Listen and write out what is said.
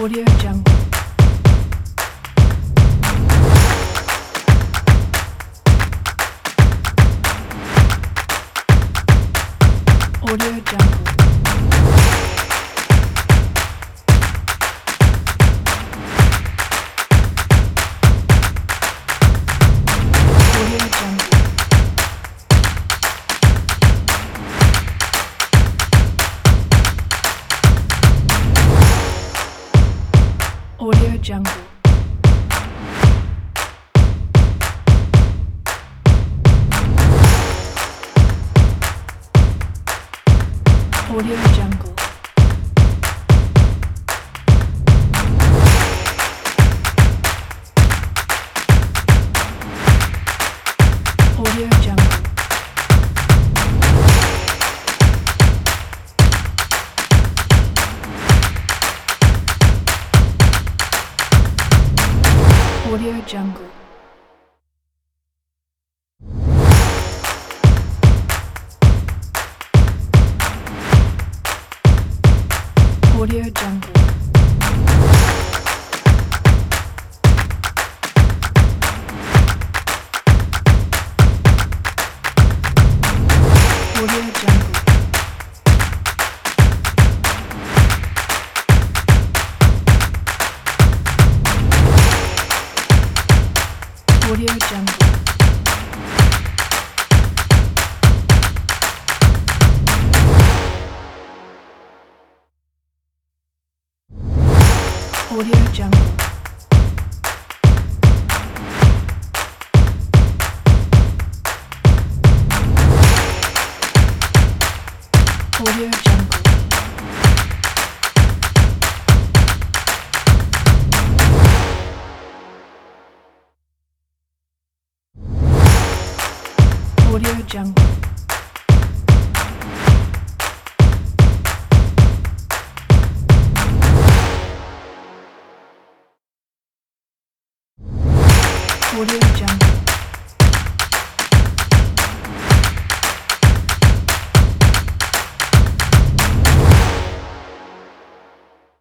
Audio Jungle. Audio Jungle. Audio Jungle. Audio Jungle. Audio Jungle. Audio Jungle. Audio Jungle. Audio Jungle. Audio Jungle. Audio Jungle. Audio Jungle. Audio Jungle. Audio Jungle.